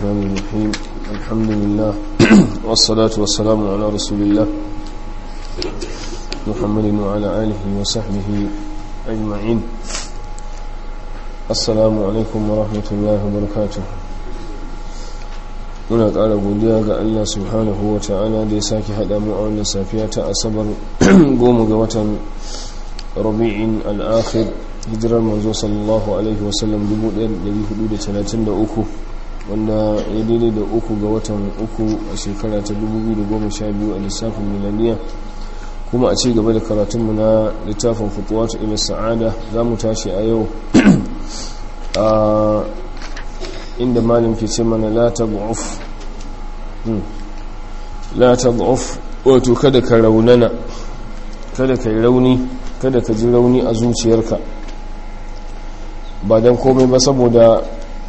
الرحمن الرحيم الحمد لله والصلاة والسلام على رسول الله محمد وعلى آله وصحبه أجمعين. السلام عليكم ورحمة الله وبركاته. muna ƙara godiya ga Allah subhanahu wa ta'ala da ya sake haɗa mu a wannan safiya ta asabar 10 ga watan rabi'in al-akhir hijirar manzo sallallahu alaihi wasallam 1433 wanda ya daidai da 3 ga watan 3 a shekara ta 2012 a lissafin milaniya. Kuma a ci gaba da karatunmu na littafin futuwatu ila sa'ada za mu tashi a yau inda malam ke ce mana la tad'uf wato kada ka raunana, kada ka yi rauni, kada ka ji rauni a zuciyarka, ba dan komai ba saboda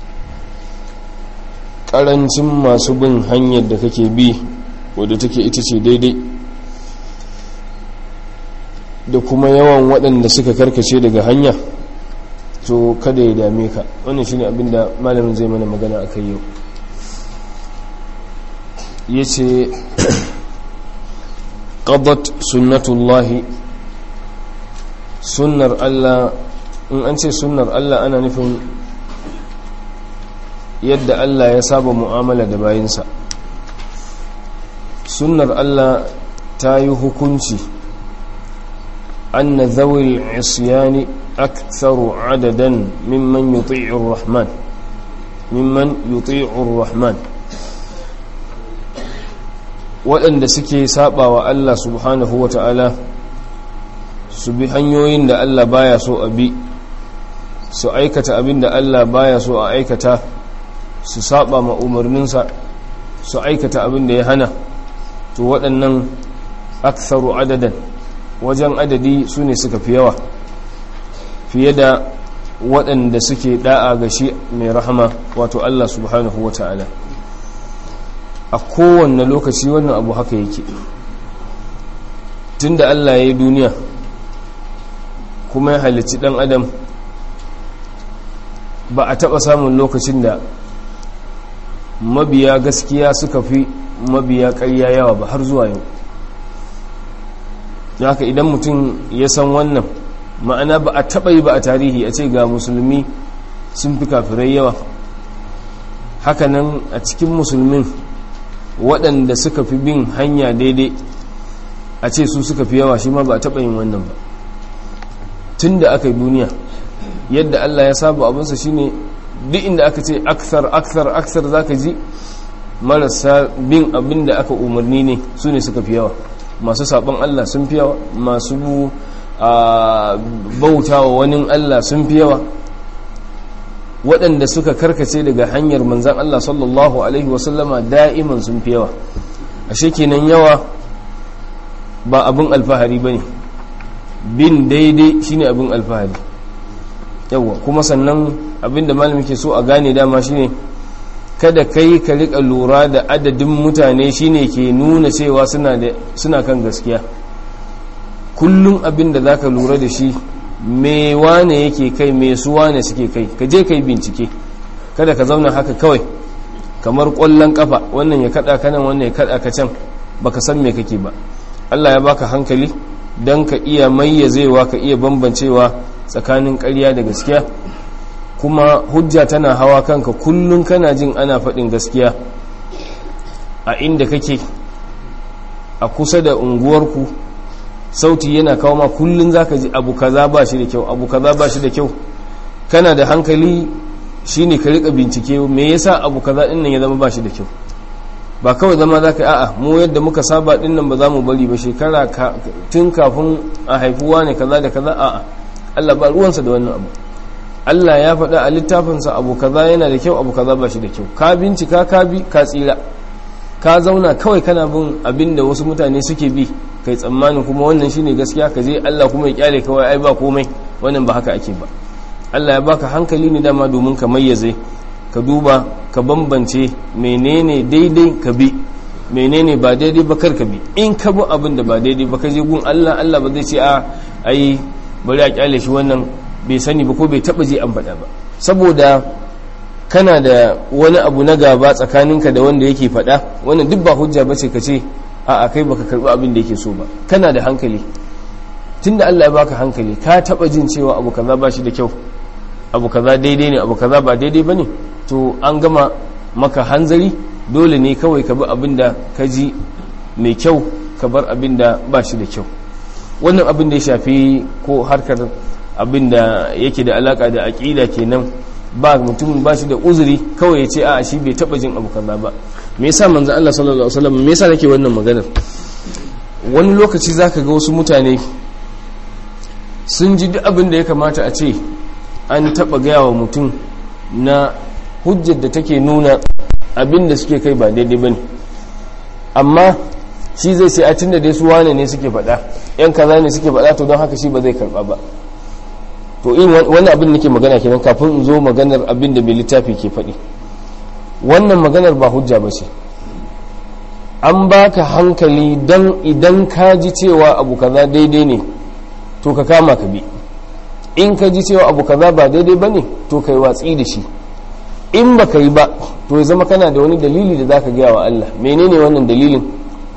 karancin masu bin hanyar da kake bi wadda take ita ce daidai, da kuma yawan waɗanda suka karkace daga hanya, to kada ya dame ka. Wannan shine abinda malamin zai mana magana akai yau. Yace qadat sunnatullahi, sunnar Allah. In an ce sunnar Allah ana nufin yadda Allah ya saba mu'amala da bayinsa. Sunnar Allah ta yi hukunci anna dhawil isyani aktharu adadan mimman yuti'ur rahman, waɗanda suke saba wa Allah subhanahu wa ta'ala su bi hanyoyin da Allah baya so a bi, su aikata abin da Allah baya so a aikata, su saba ma umarninsa, su aikata abin da ya hana, to waɗannan aktharu adadan, wajen adadi su ne suka fi yawa fiye da waɗanda suke da'a ga shi mai rahama wato Allah subhanahu wa ta'ala. A kowane lokaci wannan abu haka yake, tunda Allah ya yi duniya kuma ya halicci ɗan adam, ba a taɓa samun lokacin da mabiya gaskiya suka fi mabiya ƙarya yawa ba har zuwa yau. da haka idan mutum ya san wannan, ma'ana ba a taɓa yi ba a tarihi a ce ga musulmi sun fi kafirai yawa, hakanan a cikin musulmin waɗanda suka fi bin hanya daidai a ce su suka fi yawa, shi ma ba a taɓa yin wannan ba tun da aka yi duniya. yadda Allah ya saba abinsa shine duk inda aka ce aksar za ka ji marasa bin abin da aka umarni ne su ne suka fi yawa, masu saɓon Allah sun fi yawa, masu bauta wa wani Allah sun fi yawa, waɗanda suka karkace daga hanyar manzan Allah sallallahu Alaihi wasallama da'iman sun fi yawa. ashe kenan yawa ba abin alfahari ba ne, bin daidai shine abin alfahari. yawa kuma sannan abin da malami ke so a gane dama shine kada kai ka rika lura da adadin mutane shine ke nuna cewa suna kan gaskiya. kullum abin da zaka lura da shi me wane yake kai, me su wane suke kai, ka je kai bincike. kada ka zauna haka kawai kamar ƙwallon kafa, wannan ya kada ka nan, wannan ya kada ka can, baka san me kake ba. Allah ya baka hankali dan ka iya mayyazewa, ka iya bambancewa tsakanin ƙarya da gaskiya, kuma hujja tana hawa kanka kullum kana jin ana faɗin gaskiya a inda kake, a kusa da unguwarku sauti yana kawo ma kullum zaka ji abu kaza ba shi da kyau, abu kaza ba shi da kyau. kana da hankali shine ka rika bincike me yasa abu kaza din nan ya zama ba shi da kyau, ba kawai zama zaka a'a mu yadda muka saba din nan ba za mu bari ba, shekara tun kafin a haifuwa ne kaza da kaza. a'a Allah ba ruwansa da wannan abu. Allah ya faɗa a littafinsa abu kaza yana da kyau, abu kaza ba shi da kyau. ka bincika, ka bi, ka tsira. ka zauna kawai kana bin abin da wasu mutane suke bi, kai tsammanin kuma wannan shine gaskiya, ka je Allah kuma ya kyale kawai ai ba komai. wannan ba haka ake ba. Allah ya baka hankali ne dama domin ka mayyaze, ka duba, ka bambance menene daidai ka bi, menene ba daidai ba kar ka bi. in ka bi abin da ba daidai ba ka je gun Allah, Allah ba zai ce ai bari a kyale shi wannan bai sani ba ko bai taba je an faɗa ba. saboda kana da wani abu na gaba tsakaninka da wanda yake faɗa, wannan duk ba hujja bace ka ce a'a kai baka karɓi abin da yake so ba. Kana da hankali, tunda Allah ya baka hankali, ka taɓa jin cewa abu kaza ba shi da kyau, abu kaza daidai ne, abu kaza ba daidai ba ne, to an gama maka hanzari, dole ne kawai ka bi abin da ka ji mai kyau, ka bar abin da ba shi da kyau. Wannan abin da ya shafi ko harkar abin da yake da alaka da aƙida kenan, ba mutum ba shi da uzuri kawai ya ce a shi bai taɓa jin abu kaza ba. Me yasa manzo Allah sallallahu alaihi wasallam, me yasa nake wannan maganar? Wani lokaci zaka ga wasu mutane sun ji duk abin da ya kamata a ce an taɓa gaya wa mutum na hujjar da take nuna abin da suke kai ba daidai ba ne, amma shi zai sai a tun da dai su wane ne suke faɗa, yan kaza ne suke faɗa, to don haka shi ba zai karɓa ba. to in wani abin da nake magana kenan kafin in zo maganar abin da mai littafi ke faɗi. Wannan maganar ba hujja ba ce. An baka hankali dan idan ka ji cewa abu kaza daidai ne to ka kama ka bi, in ka ji cewa abu kaza ba daidai ba ne to kai watsi da shi, in ba ka yi ba to ya zama kana da wani dalili da za ka gaya wa Allah. Menene wannan dalilin?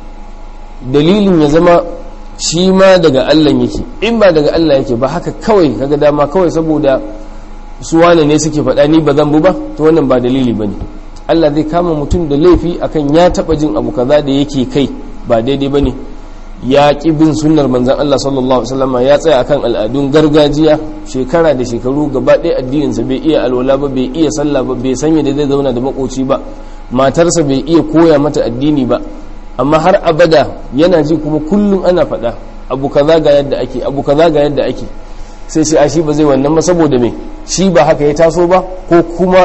Dalilin ya zama shi ma daga Allah yake, in ba daga Allah yake ba haka kawai kaga dama kawai saboda su wane ne suke faɗa ni ba zan bu ba, to wannan ba dalili ba ne. Allah zai kama mutum da laifi akan ya taɓa jin abu kaza da yake kai ba daidai ba ne, ya ƙi bin sunnar manzan Allah sallallahu alaihi wasallam, ya tsaya akan al'adun gargajiya shekara da shekaru, gaba ɗaya addininsa bai iya alwala ba, bai iya sallah ba, bai sanya da zai zauna da makoci ba, matarsa bai iya koya mata addini ba, amma har abada yana ji kuma kullum ana faɗa abu kaza ga yadda ake, abu kaza ga yadda ake, sai shi a shi ba zai wannan ba saboda me, shi ba haka ya taso ba, ko kuma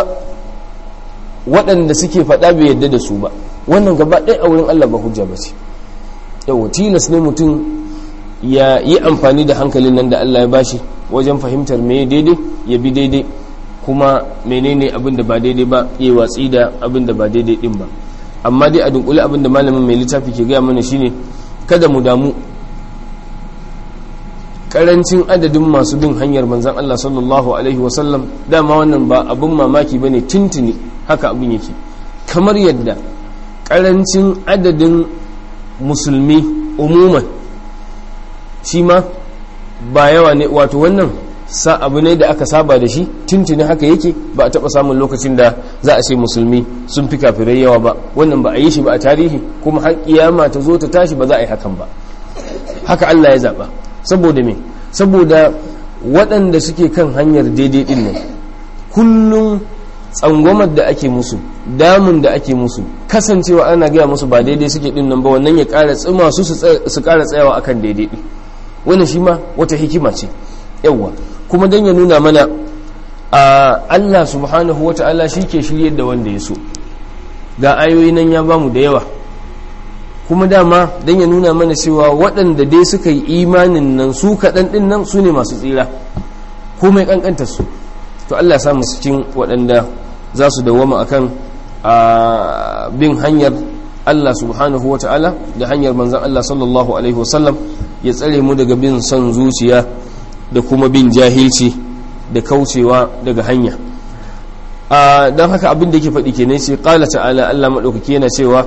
waɗanda suke faɗa bai yadda da su ba. Wannan gaba ɗaya a wurin Allah ba hujja ba ce. Yawa tilas ne mutum ya yi amfani da hankalin nan da Allah ya bashi wajen fahimtar me daidai ya bi daidai, kuma menene abin da ba daidai ba ya yi watsi da abin da ba daidai din ba. Amma dai a dunkule abin da malamin mai littafi ke gaya mana shine kada mu damu karancin adadin masu bin hanyar manzan Allah sallallahu alaihi wasallam. Dama wannan ba abin mamaki bane, tuntuni haka abin yake, kamar yadda karancin adadin musulmi umuman shi ma ba yawa ne, wato wannan abu ne da aka saba da shi tuntuni haka yake, ba a taɓa samun lokacin da za a ce musulmi sun fi kafirai yawa ba. Wannan ba a yi shi ba a tarihi, kuma har kiyama ta zo ta tashi ba za a yi hakan ba. Haka Allah ya zaɓa. Saboda me? Saboda waɗanda suke kan hanyar daidai ɗin nan kullum tsangwamar da ake musu, damun da ake musu, kasancewa ana gaya musu ba daidai suke ɗin nan ba, wannan ya ƙara tsima su ƙara tsayawa akan daidai ɗin. Wannan shi ma wata hikima ce. Yawwa, kuma don ya nuna mana Allah subhanahu wa ta'ala shi ke shiryar da wanda ya so. Ga ayoyi nan ya bamu da yawa, kuma dama don ya nuna mana cewa waɗanda dai suka yi imanin nan su kaɗan ɗin nan su ne masu tsira, komai ƙanƙantar su. To Allah ya samu cikin waɗanda za su dawwama akan bin hanyar Allah subhanahu wa ta'ala da hanyar manzan Allah sallallahu alaihi wasallam, ya tsare mu daga bin son zuciya da kuma bin jahilci da kaucewa daga hanya. Don haka abin da yake faɗi kenan sai qala ta'ala, Allah maɗaukaki yana cewa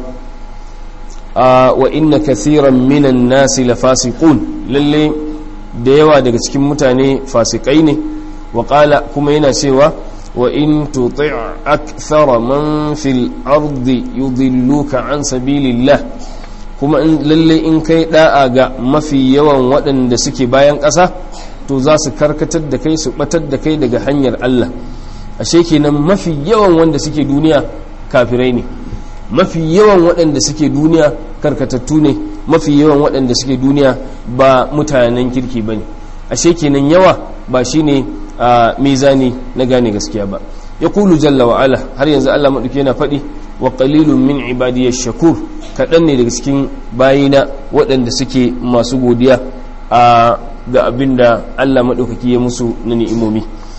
wa inna kathiran minan nasi lafasiqun, lalle da yawa daga cikin mutane fasikai ne. Wa qala, kuma yana cewa wa in tuti' akthara man fil ardi yudilluka an sabilillah, kuma lalle in kai da'a ga mafi yawan waɗanda suke bayan ƙasa to za su karkatar da kai, su batar da kai daga hanyar Allah. Ashe kenan mafi yawan wanda suke duniya kafirai ne, mafi yawan waɗanda suke duniya karkatattu ne, mafi yawan waɗanda suke duniya ba mutanen kirki ba ne. Ashe kenan yawa ba shi ne mizani na gane gaskiya ba. Ya kulu jalla wa ala, har yanzu Allah maɗauki yana faɗi wa qalilun min ibadiyash shakur, kaɗan ne daga cikin bayina waɗanda suke masu godiya ga abinda Allah maɗaukaki ya musu na ni'imomi.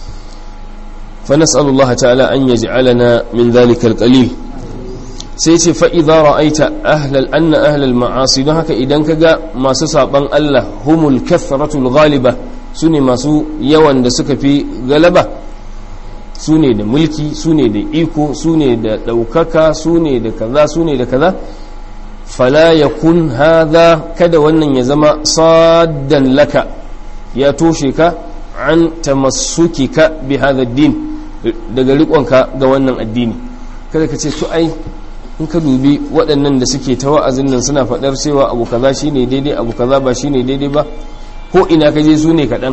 Fa nas'alullaha ta'ala an yaj'alana min dhalikal qalil. Sai ce fa idza ra'aita anna ahlal ma'asi, don haka idan kaga masu saban Allah humul kathratul ghaliba, sune masu yawan da suka fi galaba, su ne da mulki, su ne da iko, su ne da ɗaukaka, su ne da kaza, su ne da kaza. Fala yakun hadha, kada wannan ya zama saddan laka, ya toshe ka an tamassukika bi hadha ad-din, daga riƙonka ga wannan addini. Kada ka ce to ai in ka dubi waɗannan da suke ta wa'azin nan suna faɗar cewa abu kaza shine daidai, abu kaza ba shine daidai ba, ko ina ka je su ne kaɗan.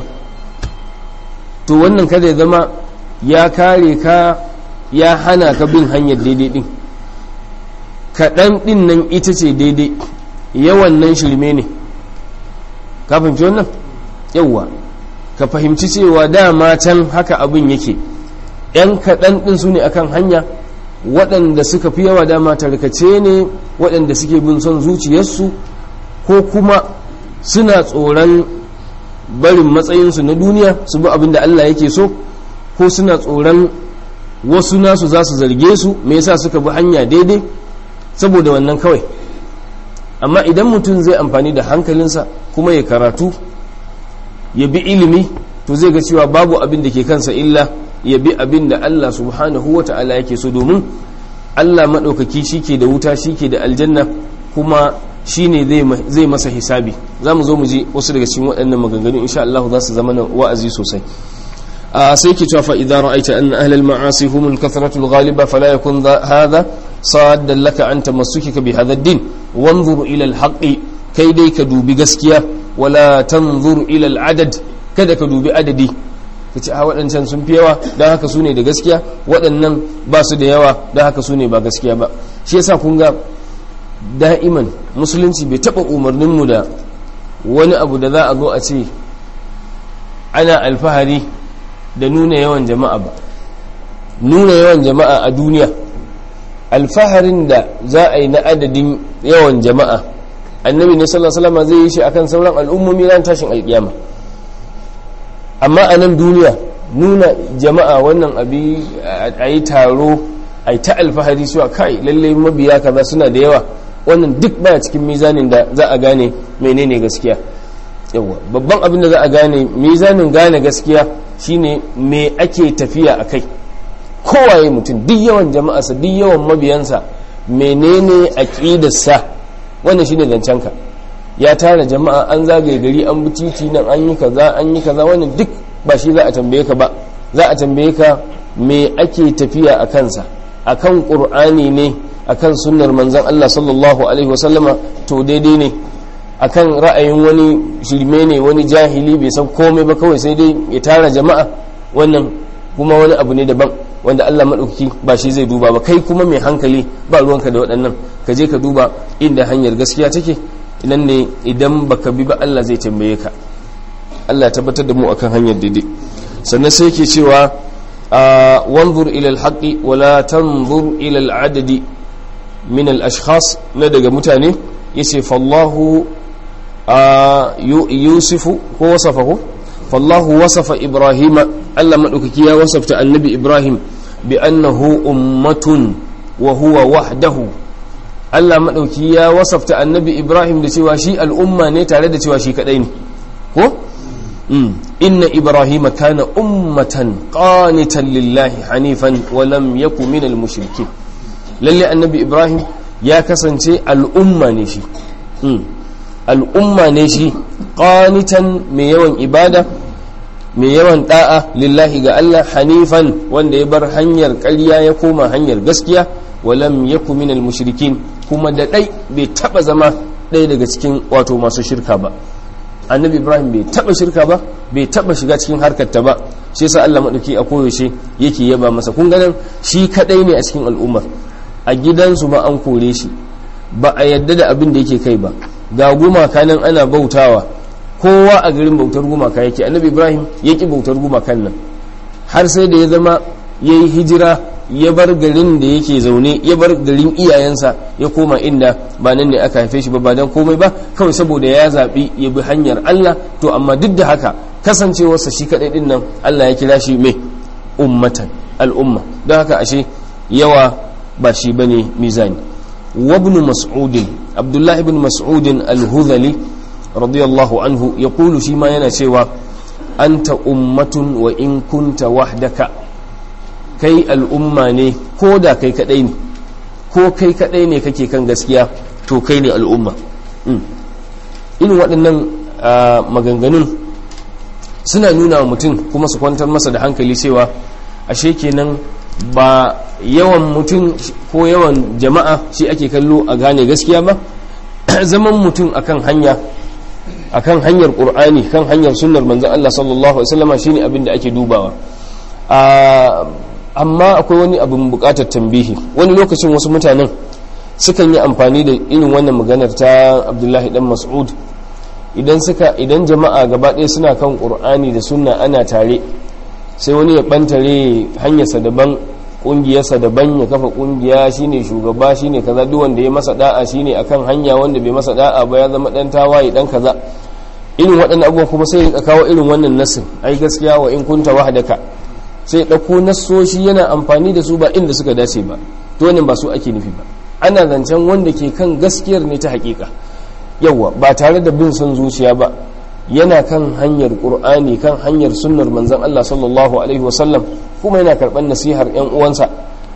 To wannan kada ya zama ya kare ka, ya hana ka bin hanyar daidai ɗin. Kaɗan ɗin nan ita ce daidai, yawan nan shirme ne. Ka fahimci wannan? Yawwa, ka fahimci cewa dama can haka abin yake. ‘Yan kaɗan ɗin su ne akan hanya, waɗanda suka fi yawa dama tarkace ne, waɗanda suke bin son zuciyarsu, ko kuma suna tsoron barin matsayinsu na duniya su bi abin da Allah yake so, ko suna tsoron wasu nasu za su zarge su me yasa suka bi hanya daidai, saboda wannan kawai. Amma idan mutum zai amfani da hankalinsa kuma ya karatu, ya bi ilimi, to zai ga cewa babu abin da ke kansa illa ya bi abin da Allah subhanahu wa ta'ala yake so, domin Allah maɗaukaki shi ke da wuta, shi ke da aljanna, kuma shi ne zai masa hisabi. Za mu zo mu ji wasu daga cikin waɗannan maganganu insha Allah za su zama na wa'azi sosai. sai ke cewa fa idza ra'aita anna ahlal ma'asi hum al-kathratu al-ghaliba fala yakun hadha saddan laka an tamassukika bi hadha ad-din wanzur ila al-haqqi, kai dai ka dubi gaskiya, wala tanzur ila al-adad, kada ka dubi adadi ka ce a waɗancan sun fi yawa don haka su ne da gaskiya, waɗannan ba su da yawa don haka su ne ba gaskiya ba. Shi yasa kun ga da'iman musulunci bai taɓa umarninmu da wani abu da za a zo a ce ana alfahari da nuna yawan jama'a ba. Nuna yawan jama'a a duniya, alfaharin da za a yi na adadin yawan jama'a, annabi ne sallallahu alaihi wasallam zai yi shi akan sauran al'ummomi ran tashin alƙiyama. Amma a nan duniya nuna jama'a wannan abi a yi taro, a yi ta alfahari cewa kai lalle mabiya kaza suna da yawa, wannan duk baya cikin mizanin da za a gane menene gaskiya. Yawa babban abin da za a gane, mizanin gane gaskiya shine me ake tafiya a kai. Kowaye mutum, duk yawan jama'arsa, duk yawan mabiyansa, menene aqidarsa, wannan shine zancenka. Ya tara jama'a, an zagaye gari, an bi titi nan, an yi kaza, wannan duk ba shi za a tambaye ka ba. Za a tambaye ka me ake tafiya a kansa, akan qur'ani ne, akan sunnar manzon Allah sallallahu alaihi wasallama, to daidai ne. Akan ra'ayin wani shirme ne, wani jahili bai san komai ba, kawai sai dai ya tara jama'a, wannan kuma wani abu ne daban wanda Allah maɗaukaki ba shi zai duba ba. Kai kuma mai hankali ba ruwanka da waɗannan, ka je ka duba inda hanyar gaskiya take, nan ne idan baka bi ba Allah zai tambaye ka. Allah tabbatar da mu akan hanyar daidai. Sannan sai yake cewa wanzur ila al-haqqi wa la tanzur ila al-adadi min al-ashkhas, na daga mutane. Yace fallahu yusifu ko wasafahu, fallahu wasafa ibrahima, Allah madaukaki ya wasafta annabi ibrahim bi annahu ummatun wa huwa wahdahu. Allah maɗauki ya wasafta annabi Ibrahim da cewa shi al'umma ne tare da cewa shi kaɗai ne, ko? Inna Ibrahim kana ummatan qanitan lillahi hanifan wa lam yaku minal mushrikin. Lalle annabi Ibrahim ya kasance al'umma ne shi, al'umma ne shi, qanitan mai yawan ibada, mai yawan da'a lillahi ga Allah, hanifan wanda ya bar hanyar ƙarya ya koma hanyar gaskiya, walam yaku minal mushrikin, kuma da ɗai bai taɓa zama ɗaya daga cikin wato masu shirka ba. Annabi Ibrahim bai taɓa shirka ba, bai taɓa shiga cikin harkarta ba. Shi yasa Allah maɗauki a koyaushe yake yaba masa. Kun ganin shi kaɗai ne a cikin al'ummar, a gidansu ma an kore shi, ba a yadda da abin da yake kai ba. Ga gumaka nan ana bautawa, kowa a garin bautar gumaka yake. Annabi Ibrahim ya ƙi bautar gumakan nan, har sai da ya zama ya yi hijira, ya bar garin da yake zaune, ya bar garin iyayensa, ya koma inda ba nan ne aka haife shi ba don komai ba, kawai saboda ya zaɓi ya bi hanyar Allah. To amma duk da haka kasancewarsa shi kaɗai ɗin nan, Allah ya kira shi mai ummatan, al'umma. Don haka ashe yawa ba shi bane mizani. وابن مسعود عبد الله بن مسعود الهذلي رضي الله عنه يقول شيما yana cewa anta ummatun wa in kunta wahdaka, kai al'umma ne ko da kai kadai ne, ko kai kadai ne kake kan gaskiya to kai ne al'umma. Irin waɗannan maganganun suna nuna wa mutum kuma su kwantar masa da hankali cewa ashe kenan ba yawan mutum ko yawan jama'a shi ake kallo a gane gaskiya ba. Zaman mutum akan hanyar Qur'ani, kan hanyar sunnar manzon Allah sallallahu alaihi wasallam shine abin da ake dubawa. Amma akwai wani abin bukatar tambihi. Wani lokacin wasu mutanen sukan yi amfani da irin wannan maganar ta Abdullahi dan Mas'ud, idan jama'a gaba ɗaya suna kan Qur'ani da sunna ana tare, sai wani ya bantare hanyarsa daban, kungiyarsa daban, ya kafa kungiya shine shugaba shine kaza, duk wanda ya masa da'a shine akan hanya, wanda bai masa da'a ba ya zama dan tawaye dan kaza. Irin waɗannan abubuwan kuma sai ya kawo irin wannan nassin, ai gaskiya wa in kunta wahdaka, sai ya dauko nassoshi yana amfani da su ba inda suka dace ba. To wannan ba su ake nufi ba, ana zancen wanda ke kan gaskiyar ne ta hakika, yawa ba tare da bin son zuciya ba, yana kan hanyar Qur'ani, kan hanyar sunnar manzon Allah sallallahu alaihi wasallam, kuma yana karban nasihar ƴan uwansa.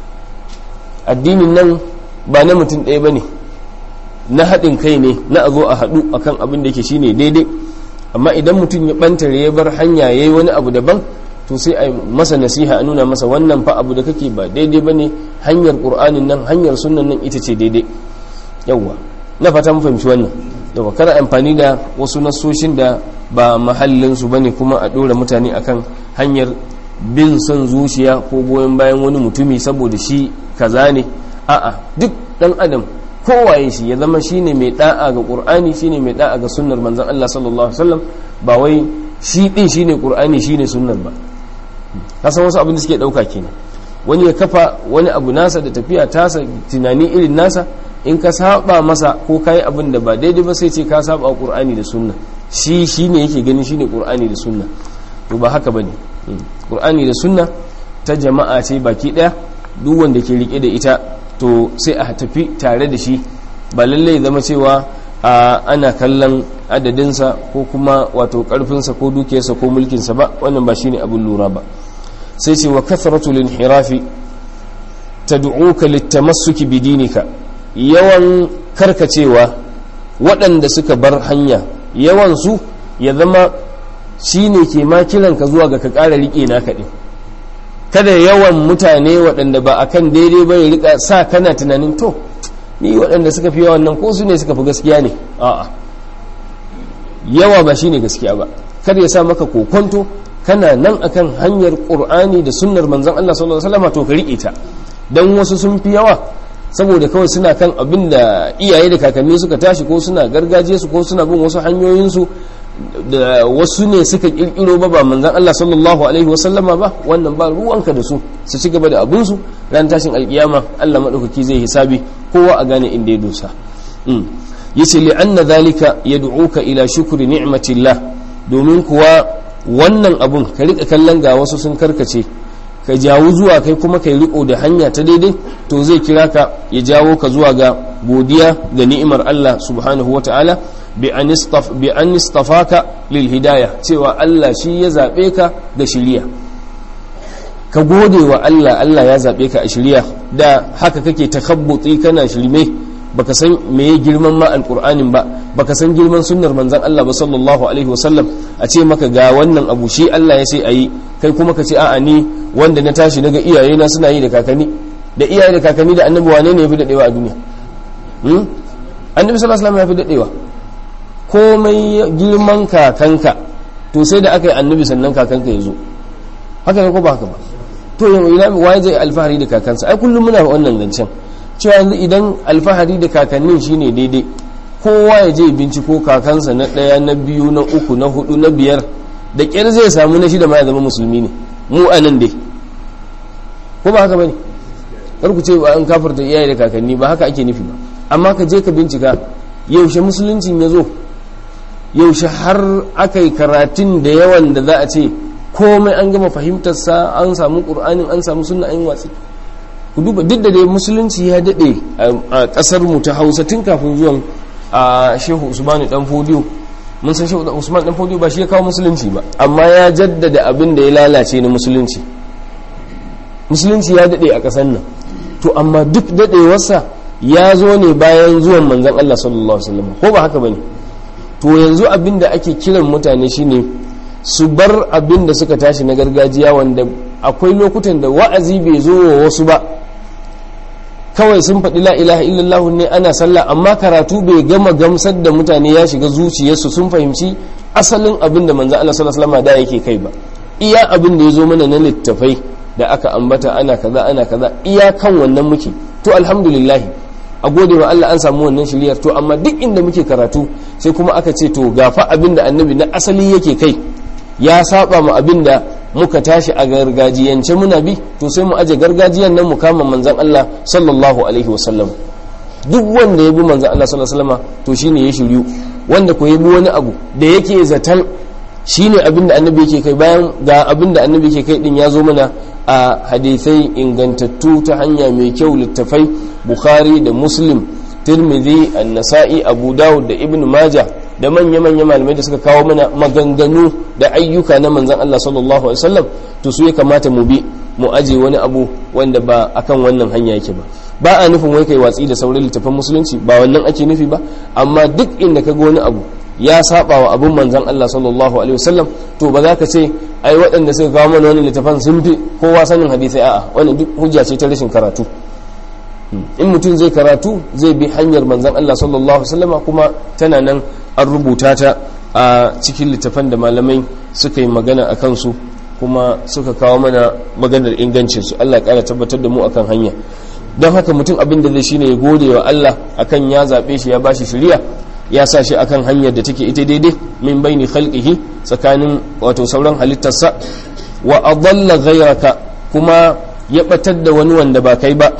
Addinin nan ba na mutum ɗaya bane, na haɗin kai ne, na a zo a haɗu akan abin da yake shine daidai. Amma idan mutum ya bantare ya bar hanya yayi wani abu daban, to sai a masa nasiha, a nuna masa wannan fa abu da kake ba daidai bane, hanyar Qur'anin nan, hanyar sunnan nan ita ce daidai. Yawwa, na fata mun fahimci wannan. Yawwa, kada amfani da wasu nasoshin da ba mahallin su bane kuma a dora mutane akan hanyar bin son zuciya ko goyon bayan wani mutumi saboda shi kaza ne. A'a, duk dan adam kowaye shi ya zama shine mai da'a ga Qur'ani, shine mai da'a ga sunnar manzon Allah sallallahu alaihi wasallam, ba wai shi din shine Qur'ani shine sunnar ba. Kasan wasu abin da suke dauka kenan, wani ya kafa wani abu nasa da tafiya tasa, tunani irin nasa, in ka saba masa ko kai abin da ba daidai ba sai ce ka saba Qur'ani da sunna, shi shine yake gani shine Qur'ani da sunna. To ba haka bane. Qur'ani da sunna ta jama'a ce baki daya, duk wanda ke rike da ita to sai a tafi tare da shi, ba lallai zama cewa ana kallon adadinsa ko kuma wato karfinsa ko dukiyarsa ko mulkinsa ba. Wannan ba shine abin lura ba. sai ce wa kathratu linhirafi tad'uka litamassuki bidinika, yawan karkacewa waɗanda suka bar hanya, yawan su ya zama shine ke ma kiranka zuwa ga ka ƙara rike naka din. kada yawan mutane waɗanda ba akan daidai ba ya rika sa kana tunanin to ni waɗanda suka fi yawan nan ko su ne suka fi gaskiya ne. A'a, yawa ba shine gaskiya ba. kada ya sa maka kokonto, kana nan akan hanyar Qur'ani da sunnar manzon Allah sallallahu alaihi wasallam to ka rike ta. Dan wasu sun fi yawa saboda kawai suna kan abin da iyaye da kakanni suka tashi, ko suna gargajiya su, ko suna bin wasu hanyoyin su da wasu ne suka kirkiro ba manzon Allah sallallahu alaihi wasallama ba. wannan ba ruwanka da su ci gaba da abun su. ran tashin alkiyama Allah madaukaki zai hisabi kowa a gane inda ya dosa. yace li anna dhalika yad'uka ila shukri ni'matillah, domin kuwa wannan abun ka rika kallon ga wasu sun karkace, ka jawo zuwa kai kuma kai riko da hanya ta daidai, to zai kira ka ya jawo ka zuwa ga godiya ga ni'imar Allah subhanahu wata'ala bi an istafaka lil hidayah, cewa Allah shi ya zabe ka da shiriya. ka gode wa Allah, Allah ya zabe ka a shiriya. da haka kake takhabbuti kana shirme, baka san meye girman ma alqur'anin ba, baka san girman sunnar manzon Allah ba sallallahu alaihi wasallam. a ce maka ga wannan abu shi Allah ya ce ayi, kai kuma ka ce a'a ni wanda na tashi daga iyaye na suna yi da kakanni. da iyaye da kakanni da annabi wane ne ya fi dadewa a duniya? Annabi sallallahu alaihi wasallam ya fi dadewa. komai girman kakanka to sai da aka yi annabi sannan kakanka ya zo. haka ne ko ba haka ba? to ina waye zai alfahari da kakansa? ai kullum muna wannan zancen cewa yanzu idan alfahari da kakannin shine daidai, kowa ya je binciko kakansa na ɗaya, na biyu, na uku, na hudu, na biyar, da ƙyar zai samu na shida ma ya zama musulmi ne. mu a nan dai ko ba haka bane? kar ku ce ba an kafarta iyaye da kakanni, ba haka ake nufi ba. amma ka je ka bincika yaushe musuluncin ya zo, yaushe har aka yi karatun da yawan da za a ce komai an gama fahimtarsa, an samu ƙur'anin, an samu sunna, an yi watsi. ku duba, duk da dai musulunci ya daɗe a ƙasar mu ta Hausa tun kafin zuwan Shehu Usman dan Fodiyo. mun san Shehu Usman dan Fodiyo ba shi ya kawo musulunci ba, amma ya jaddada abin da ya lalace na musulunci. musulunci ya dade a ƙasar nan, to amma duk dadewarsa ya zo ne bayan zuwan manzon Allah sallallahu alaihi wasallam, ko ba haka bane? To yanzu abinda ake kiran mutane shine su bar abinda suka tashi na gargajiya, wanda akwai lokutan da wa'azi bai zo wa wasu ba, kawai sun faɗi la ilaha illallah ne ana sallah, amma karatu bai gama gamsar da mutane ya shiga zuciyarsu sun fahimci asalin abinda manzon Allah sallallahu alaihi wasallam da yake kai ba. Iya abin da ya zo mana na littafai da aka ambata ana kaza iya kan wannan muke, to alhamdulillah a gode wa Allah an samu wannan shiriyar. To amma duk inda muke karatu sai kuma aka ce to gafa abin da annabi na asali yake kai ya saba mu abin da muka tashi a gargajiyance muna bi, to sai mu aje gargajiyan nan mu kama manzon Allah sallallahu alaihi wasallam. duk wanda ya bi manzon Allah sallallahu alaihi wasallam to shine ya shiryu, wanda ko ya bi wani abu da yake zaton shine abin da annabi yake kai, bayan ga abin da annabi yake kai din ya zo mana a hadisai ingantattu ta hanya mai kyau, littafai Bukhari da Muslim, Tirmidhi, An-Nasa'i, Abu Dawud da Ibn Majah da manya-manya malamai da suka kawo mana maganganu da ayyuka na manzon Allah sallallahu alaihi wasallam, to su ya kamata mu bi, mu aje wani abu wanda ba akan wannan hanya yake ba a nufin wai kai watsi da sauran littafan musulunci, ba wannan ake nufi ba, amma duk inda ka ga wani abu ya saba wa abun manzon Allah sallallahu alaihi wasallam, to ba za ka ce ai waɗanda suka kawo mana wannan littafan sun fi kowa sanin hadisi, a'a wannan duk hujja ce ta rashin karatu. In mutum zai karatu zai bi hanyar manzon Allah sallallahu alaihi wasallam, kuma tana nan an rubuta ta a cikin littafan da malamai suka yi magana akan su kuma suka kawo mana maganar ingancin su. Allah ya kara tabbatar da mu akan hanya. Don haka mutum abin da zai shine ya gode wa Allah akan ya zabe shi, ya bashi shiriya, ya sa shi akan hanyar da take ita daidai min baini khalqihi, tsakanin wato sauran halittarsa, wa adalla ghayraka, kuma ya batar da wani wanda ba kai ba.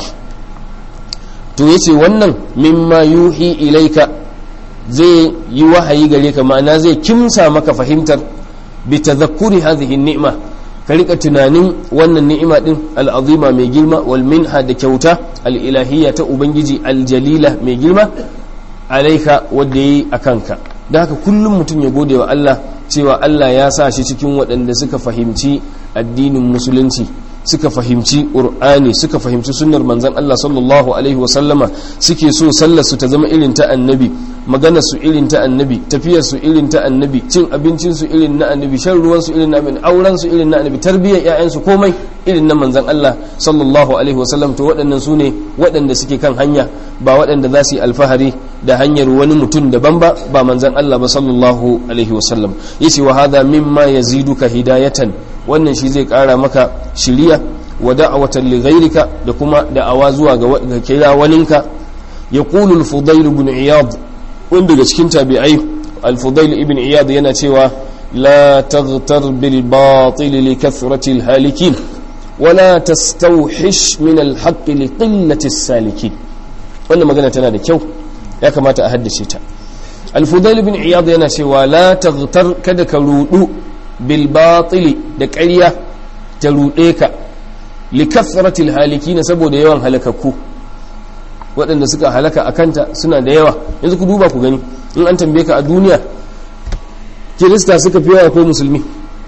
To yace wannan mimma yuhi ilaika, zai yi wahayi gare ka, ma'ana zai kimsa maka fahimtar bi tadhakkuri hadhihi ni'ma, ka rika tunanin wannan ni'ima din al'azima mai girma, wal minha da kyauta al-ilahiyya ta ubangiji al-jalila mai girma alaika wadda yi a kanka. Da haka kullum mutum ya gode wa Allah cewa Allah ya sa shi cikin waɗanda suka fahimci addinin musulunci, suka fahimci ƙur'ani, suka fahimci sunnar manzon Allah sallallahu alaihi wasallama, suke so sallar su ta zama irin ta annabi, maganar su irin ta annabi, tafiyar su irin ta annabi, cin abincin su irin na annabi, shan ruwan su irin na annabi, auren su irin na annabi, tarbiyyar ƴaƴan su komai irin na manzon Allah sallallahu alaihi wasallam. To waɗannan su ne waɗanda suke kan hanya, ba waɗanda za su yi alfahari da hanyar wani mutum daban ba manzon Allah ba sallallahu alaihi wasallam. Yace wa hadha mimma yaziduka hidayatan, wannan shi zai kara maka shiriya, wa da'watan li ghayrika, da kuma da'awa zuwa ga kira waninka. Yaqulu al-Fudayl ibn Iyad, wanda daga cikin tabi'ai al-Fudayl ibn Iyad yana cewa la taghtar bil batil li kathrati al-halikin wa la tastawhish min al-haqq li qillati as-salikin. wannan magana tana da kyau, ya kamata a haddace ta. Al-Fudayl ibn Iyad yana cewa la taghtar, kada ka rudu bil batili da ƙarya ta ruɗe ka, li kathratil halikina, saboda yawan halakakku, waɗanda suka halaka a kanta suna da yawa. Yanzu ku duba ku gani, in an tambaye ka a duniya kirista suka fi yawa ko musulmi?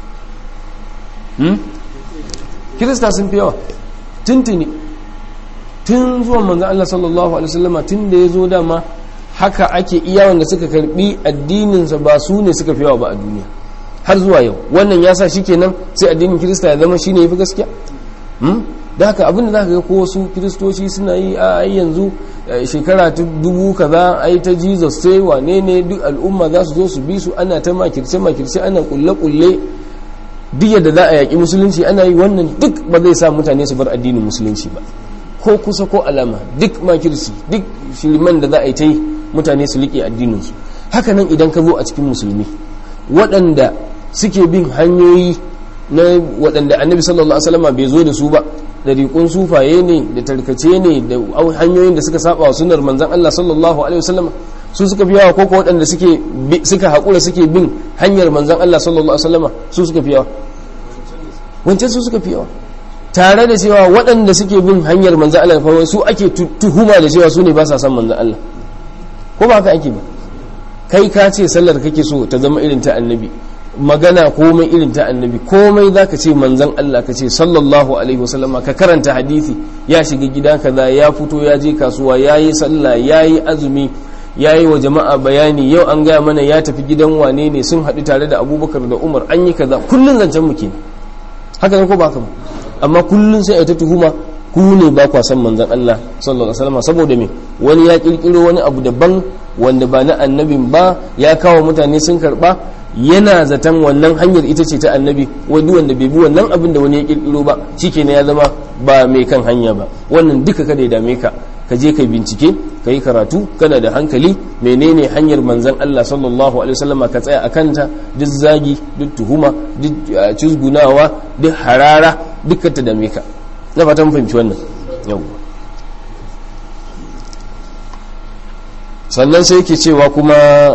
Kirista sun fi yawa tuntuni, tun zuwan manzon Allah sallallahu alaihi wasallama, tun da ya zo dama haka ake, iya wanda suka karbi addininsa ba su ne suka fi yawa ba a duniya har zuwa yau. Wannan ya sa shi kenan sai addinin kirista ya zama shi ne ya fi gaskiya. Da haka abinda za ka ga ko wasu kiristoci suna yi a yanzu shekara ta 2000 kaza ai ta Jesus sai wane ne, duk al'umma za su zo su bi su, ana ta makirce ana kulle duk yadda za a yaƙi musulunci ana yi. wannan duk ba zai sa mutane su bar addinin musulunci ba, ko kusa ko alama. Duk makirci, duk shirman da za a yi ta yi mutane su liƙe addininsu. Haka nan idan ka zo a cikin musulmi waɗanda suke bin hanyoyi na waɗanda annabi sallallahu alaihi wasallam bai zo da su ba, dariƙun sufaye ne da tarkace ne da hanyoyin da suka saba wa sunnar manzon Allah sallallahu alaihi wasallam, su suka fi yawa, ko waɗanda suka haƙura suke bin hanyar manzon Allah sallallahu alaihi wasallam su suka fi yawa? Wancan su suka fi yawa, tare da cewa waɗanda suke bin hanyar manzon Allah fa su ake tuhuma da cewa su ne ba sa san manzon Allah, ko ba haka ake ba? Kai ka ce sallar kake so ta zama irin ta annabi, magana komai irin ta annabi, komai za ka ce manzan Allah, ka ce sallallahu alaihi wasallama, ka karanta hadisi ya shiga gida kaza, ya fito ya je kasuwa, ya yi sallah, ya yi azumi, ya yi wa jama'a bayani, yau an gaya mana ya tafi gidan wane ne, sun haɗu tare da Abubakar da Umar, an yi kaza, kullun zancen mu kenan. Haka ne ko ba haka ba? Amma kullun sai a ta tuhuma ku ne ba kwa san manzan Allah sallallahu alaihi wasallam, saboda me wani ya kirkiro wani abu daban wanda ba na annabin ba, ya kawo mutane sun karba, yana zaton wannan hanyar ita ce ta annabi, wani wanda bai bi wannan abin da wani ya kirkiro ba shikenan ya zama ba mai kan hanya ba. Wannan duka kada ya dame ka, ka je kai bincike, ka yi karatu, kana da hankali, menene hanyar manzan Allah sallallahu alaihi wasallam, ka tsaya akanta, duk zagi, duk tuhuma, duk cizgunawa, duk harara, dukkan ta dame ka. Na fatan fahimci wannan yau. Sannan sai yake cewa kuma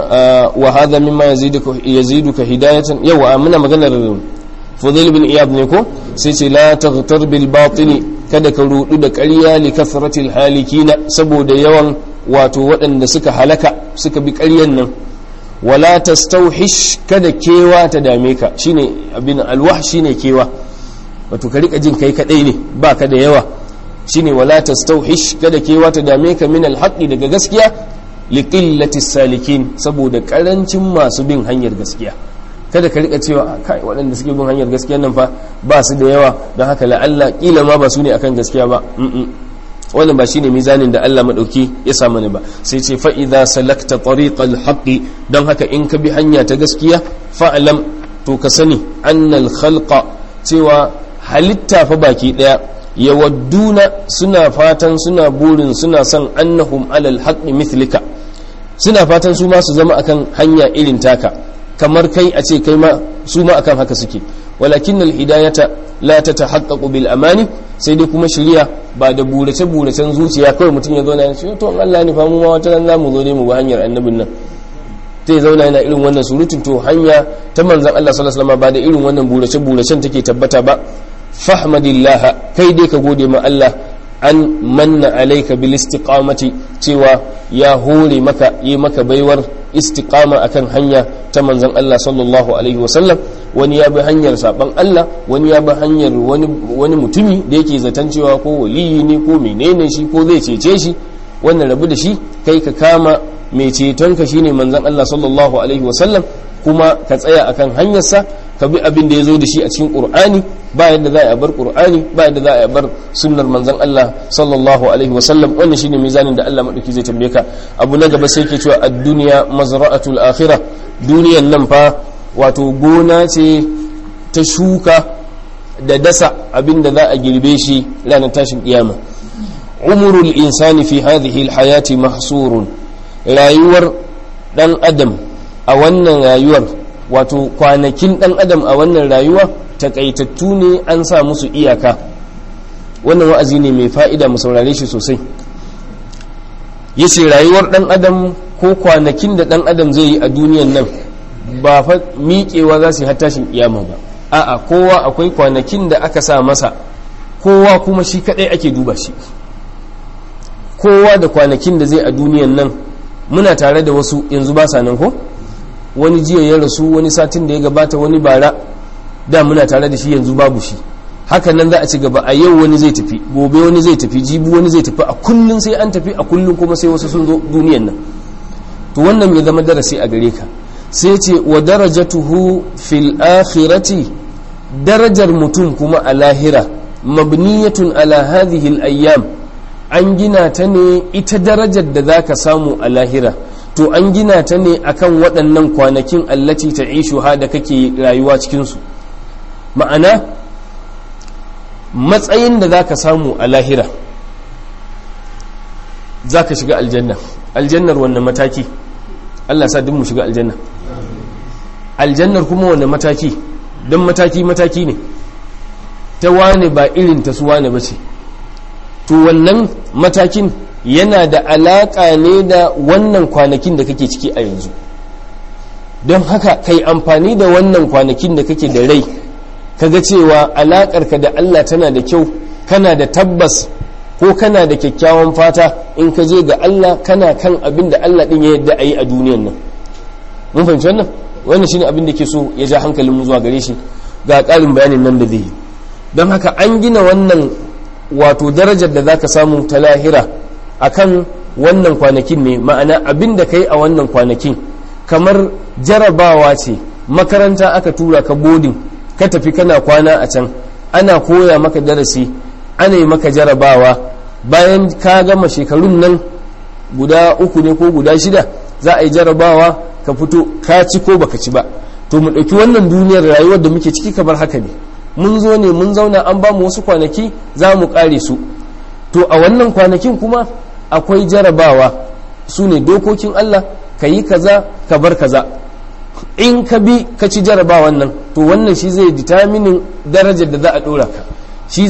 wa hadha mimma yaziduka hidayatan. Yawa muna maganar Fudail bin Iyad ne ko? Sai ce la taghtar bil batil, kada ka rudu da ƙarya li kathratil halikina, saboda yawan wato waɗanda suka halaka suka bi ƙaryan nan. Wala tastawhish, kada kewa ta dame ka, shine abin alwah, shine kewa, wato ka rika jin kai kadai ne ba ka da yawa, shine wala tastawhish, kada kewa ta dame ka min alhaqi, daga gaskiya, liqillati salikin, saboda karancin masu bin hanyar gaskiya. Kada ka rika cewa kai waɗanda suke bin hanyar gaskiya nan fa ba su da yawa, don haka la'alla kila ma ba su ne akan gaskiya ba. Wannan ba shine mizanin da Allah madauki ya sa mana ba. Sai ce fa idza salakta tariqal haqqi, don haka in ka bi hanya ta gaskiya, fa'lam, to ka sani annal khalqa, cewa halitta fa baki daya, yawadduna, suna fatan, suna burin, suna son annahum alal haqqi mithlika, suna fatan su ma su zama akan hanya irin taka, kamar kai a ce kai ma su ma akan haka suke. walakin alhidayata la tatahaqqaqu bil amani, sai dai kuma shiriya ba da burace buracen zuciya kawai mutum ya zo na ce to Allah ne fa mu ma wata ran zamu zo dai mu ba hanyar annabin nan, zai zauna yana irin wannan surutun. To hanya ta manzon Allah sallallahu alaihi wasallam ba da irin wannan burace buracen take tabbata ba. Fahmadillah, kai dai ka gode ma Allah, an manna alaika bil istiqamati, cewa ya hore maka, yi maka baiwar istiqama akan hanya ta manzon Allah sallallahu alaihi wasallam. Wani ya bi hanyar saban Allah, wani ya bi hanyar wani mutumi da yake zaton cewa ko waliyi ne ko menene shi ko zai cece shi, wannan rabu da shi, kai ka kama mai cetonka shine manzon Allah sallallahu alaihi wasallam, kuma ka tsaya akan hanyarsa, ka bi abin da ya zo da shi a cikin Qur'ani, ba yadda za a bar Qur'ani, ba yadda za a bar sunnar manzon Allah sallallahu alaihi wasallam. Wannan shine mizanin da Allah madauki zai tambaye ka. Abu na gaba sai ke cewa ad-dunya mazra'atul akhirah, duniyan nan fa wato gona ce ta shuka da dasa abin da za a girbe shi ranar tashin kiyama. Umrul insani fi hadhihi al-hayati mahsurun, rayuwar dan adam a wannan rayuwar, wato kwanakin dan adam a wannan rayuwa takaitattu ne, an sa musu iyaka. Wannan wa'azi ne mai fa'ida, mu saurare shi sosai. Yace rayuwar dan adam ko kwanakin da dan adam zai yi a duniyan nan ba fa miƙewa za su yi har tashin kiyama ba, a'a kowa akwai kwanakin da aka sa masa, kowa kuma shi kadai ake duba shi, kowa da kwanakin da zai a duniyan nan. Muna tare da wasu yanzu ba sa nan ko, wani jiya ya rasu, wani satin da ya gabata, wani bara, da muna tare da shi yanzu babu shi. Haka nan za a ci gaba, a yau wani zai tafi, gobe wani zai tafi, jibi wani zai tafi, a kullun sai an tafi, a kullun kuma sai wasu sun zo duniyan nan. To wannan ya zama darasi a gare ka. Sai ce wa darajatuhu fil akhirati, darajar mutum kuma a lahira, mabniyatun ala hadhihi al ayyam, an gina ta ne, ita darajar da zaka samu a lahira to an gina ta ne akan waɗannan kwanakin allati ta'ishuha da kake rayuwa cikinsu. Ma'ana matsayin da zaka samu a lahira, zaka shiga aljanna. Aljannar wannan mataki, Allah sa duk mu shiga aljanna. Aljannar kuma wannan mataki, don mataki mataki ne, ta wane ba irin ta su wane bace. To wannan matakin yana da alaƙa ne da wannan kwanakin da kake ciki a yanzu. Don haka kai amfani da wannan kwanakin da kake da rai, kaga cewa alaƙarka da Allah tana da kyau, kana da tabbas ko kana da kyakkyawan fata, in ka je ga Allah kana kan abin da Allah ɗin ya yadda a yi a duniyan nan. Mun fahimci wannan? wannan shine abin da ke so ya ja hankalin mu zuwa gare shi ga ƙarin bayanin nan da zai yi. don haka an gina wannan wato darajar da zaka samu ta lahira akan wannan kwanakin ne, ma'ana abin da kai a wannan kwanakin kamar jarabawa ce, makaranta aka tura ka bodin ka tafi kana kwana a can ana koya maka darasi, ana yi maka jarabawa, bayan ka gama shekarun nan guda 3 ne ko guda 6 za a yi jarabawa ka fito ka ci ko baka ci ba. to mu ɗauki wannan duniyar rayuwar da muke ciki kamar haka ne, mun zo ne mun zauna an ba mu wasu kwanaki za mu ƙare su, to a wannan kwanakin kuma akwai jarabawa, su ne dokokin Allah, ka yi kaza ka bar kaza, in ka bi ka ci jarabawan nan to wannan shi zai determinin darajar da za a ɗora ka, shi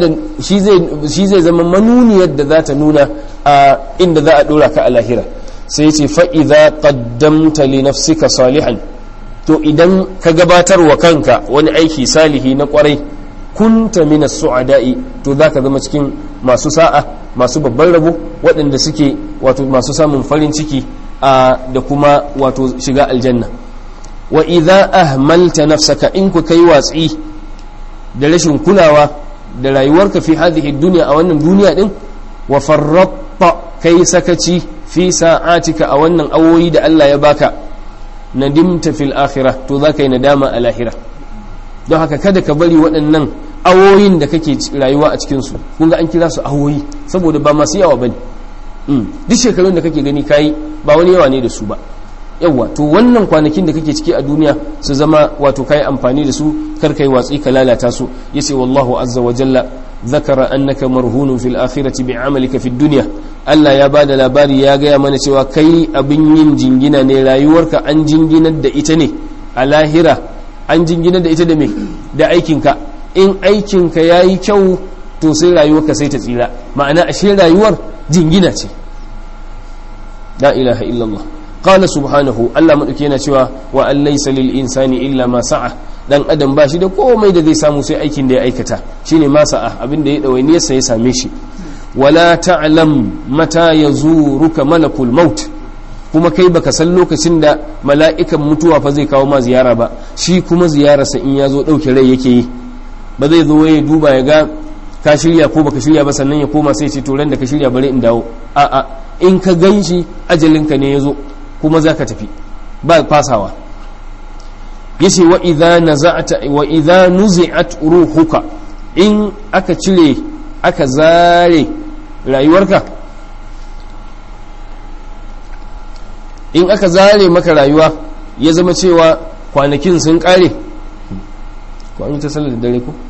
zai zama manuniyar da za ta nuna a inda za a ɗora ka a lahira. sai ce fa'iza ƙaddamta li nafsika salihan, to idan ka gabatar wa kanka wani aiki salihi na ƙwarai, kunta mina su'ada'i, to za ka zama cikin masu sa'a, masu babban rabo, waɗanda suke wato masu samun farin ciki da kuma wato shiga aljanna. wa idza ahmalta nafsaka, in ku kai watsi da rashin kulawa da rayuwarka fi hadhihi dunya, a wannan duniya din, wa farratta kai sakaci fi sa'atika a wannan awoyi da Allah ya baka, nadimta fil akhirah, to za ka yi nadama a lahira. don haka kada ka bari waɗannan awoyin da kake rayuwa a cikinsu, kun ga an kira su awoyi saboda ba masu yawa bane, duk shekarun da kake gani kayi ba wani yawa ne da su ba. yawa to wannan kwanakin da kake ciki a duniya su zama wato kai amfani da su, kar kai watsi ka lalata su. yace wallahu azza wa jalla zakara annaka marhunun fil akhirati bi amalika fid dunya, Allah ya bada labari ya gaya mana cewa kai abin yin jingina ne, rayuwarka an jinginar da ita ne a lahira, an jinginar da ita da me, da aikinka. in aikinka yayi kyau to sai rayuwarka sai ta tsira, ma'ana ashe rayuwar jingina ce. la ilaha illallah. qala subhanahu, Allah madauki yana cewa wa an laysa lil insani illa ma sa'a, dan adam ba shi da komai da zai samu sai aikin da ya aikata, shine ma sa'a, abin da ya dawainiyar sa ya same shi. wala ta'lam mata yazuruka malakul maut, kuma kai baka san lokacin da mala'ikan mutuwa fa zai kawo ma ziyara ba, shi kuma ziyararsa in ya zo dauke rai yake yi, ba zai zo ya duba ya ga ka shirya ko baka shirya ba sannan ya koma sai ce to ran da ka shirya bare in dawo. a'a, in ka ganshi ajalinka ne ya zo kuma za ka tafi ba fasawa. yace wa idza nuzi'at ruhuka, in aka cire aka zare rayuwarka, in aka zare maka rayuwa ya zama cewa kwanakin sun kare, ko an yi ta sallar da dare ko?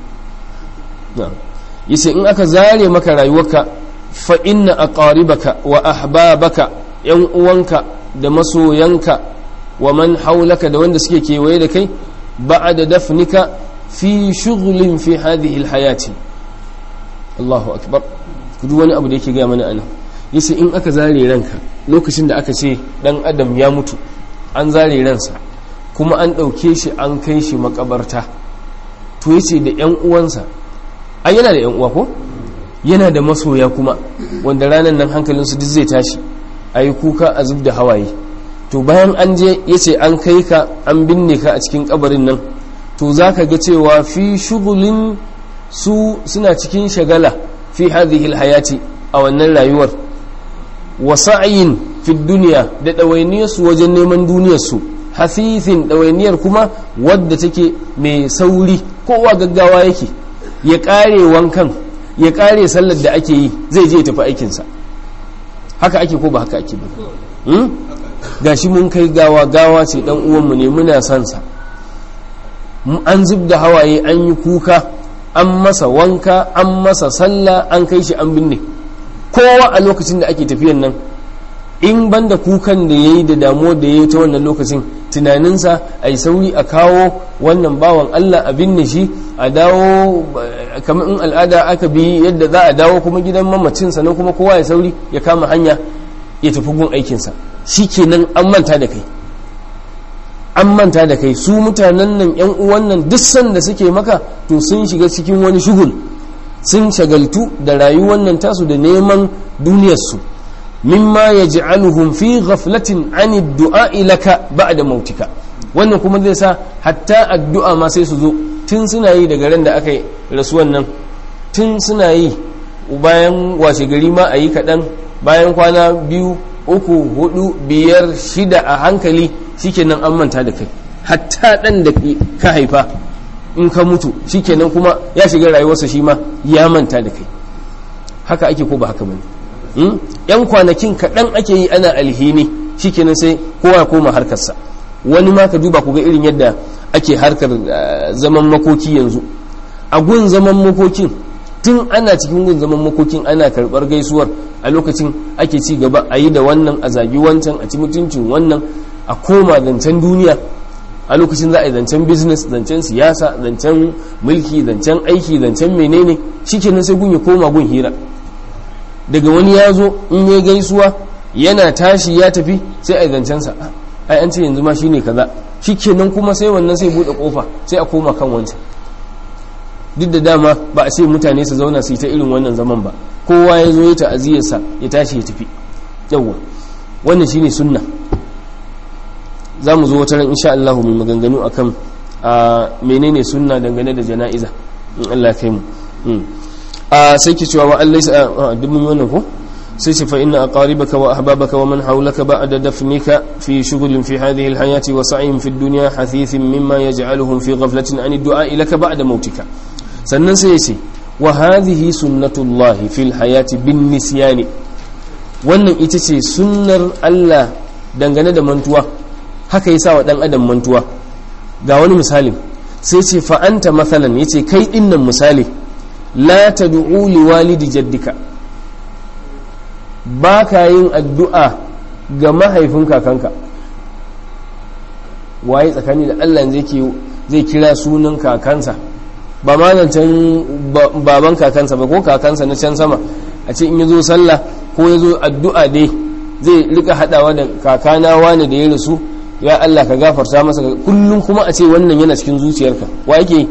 yace in aka zare maka rayuwarka, fa inna aqaribaka wa ahbabaka, yan uwanka da masoyanka, wa man haulaka da wanda suke kewaye da kai, ba'da dafnika fi shughlin fi hadhihi alhayati. Allahu akbar. duk wani abu da yake ga mana anan, yace in aka zare ranka lokacin da aka ce dan adam ya mutu, an zare ransa kuma an dauke shi an kai shi makabarta, to yace da yan uwansa, ai yana da yan uwa ko, yana da masoya kuma, wanda ranan nan hankalinsu duk zai tashi, a yi kuka a zub da hawaye. to bayan an je ya ce an kai ka an binne ka a cikin kabarin nan, to za ka ga cewa fi shugulin su suna cikin shagala fi hadhihi alhayati, a wannan rayuwar, wa sa'yin fi duniya, da ɗawainiyarsu wajen neman duniyarsu, hafifin ɗawainiyar kuma wadda take mai sauri, kowa gaggawa yake ya ƙare wankan, ya ƙare sallar da ake yi, zai je ya tafi aikinsa. haka ake ko ba haka ake ba? gashi mun kai gawa ce, dan uwanmu ne, muna son sa, an zub da hawaye, an yi kuka, an masa wanka, an masa sallah, an kai shi an binne. kowa a lokacin da ake tafiyan nan, in banda kukan da yayi da damuwar da yayi ta wannan lokacin, tunaninsa a yi sauri a kawo wannan bawan Allah a binne shi, a dawo kamar in al'ada aka bi yadda za a dawo kuma gidan mamacin, sannan kuma kowa ya sauri ya kama hanya ya tafi gun aikinsa. shi kenan an manta da kai, an manta da kai. su mutanen nan yan uwan nan duk sanda suke maka, to sun shiga cikin wani shugul, sun shagaltu da rayuwar nan tasu da neman duniyarsu. mimma yaj'aluhum fi ghaflatin 'ani ad-du'a laka ba'da mautika, wannan kuma zai sa hatta addu'a ma sai su zo tun suna yi daga ran da aka yi rasuwan nan, tun suna yi bayan washe gari ma a yi kaɗan, bayan kwana 2, 3, 4, 5, 6 a hankali shikenan an manta da kai. Hatta ɗan da ka haifa in ka mutu shikenan kuma ya shiga rayuwarsa shi ma ya manta da kai. Haka ake ko ba haka bane? Yan kwanakin kaɗan ake yi ana alhini shikenan sai kowa ya koma harkarsa. Wani ma ka duba ku ga irin yadda ake harkar zaman makoki yanzu. A gun zaman makokin tun ana cikin gun zaman makokin ana karɓar gaisuwar, a lokacin ake ci gaba a yi da wannan, a zagi wancan, a ci mutuncin wannan, a koma zancen duniya. A lokacin za a yi zancen business, zancen siyasa, zancen mulki, zancen aiki, zancen menene, shikenan sai gun ya koma gun hira. Daga wani ya zo in ya gaisuwa yana tashi ya tafi sai a yi zancensa, ai an ce yanzu ma shine kaza, shikenan kuma sai wannan sai bude kofa sai a koma kan wancan. Duk da dama ba a ce mutane su zauna su yi ta irin wannan zaman ba, kowa ya zo ya ta'aziyarsa ya tashi ya tafi. Yawwa wannan shine sunna. Za mu zo wata ran insha Allah mai maganganu akan menene sunna dangane da jana'iza in Allah kai mu. Sai ki cewa wa Allah dubin wannan ko sai ce fa inna aqaribaka wa ahbabaka wa man hawlaka ba'da dafnika fi shughlin fi hadhihi alhayati wa sa'in fi ad-dunya hathithin mimma yaj'aluhum fi ghaflatin an ad-du'a ilaka ba'da mautika. Sannan sai yace wa hadhihi sunnatullahi fil hayati bin nisyani, wannan ita ce sunnar Allah dangane da mantuwa, haka yasa wa dan adam mantuwa. Ga wani misali sai ce fa anta mathalan, yace kai dinnan misali, la tad'u li walidi jaddika, ba ka yin addu'a ga mahaifin kakanka. Waye tsakani da Allah zai kira sunan kakansa, ba ma zancen baban kakansa ba, ko kakansa na can sama, a ce in ya zo sallah ko ya zo addu'a dai zai rika haɗawa da kakana wani da ya rasu, ya Allah ka gafarta masa, kullum kuma a ce wannan yana cikin zuciyarka. Wa yake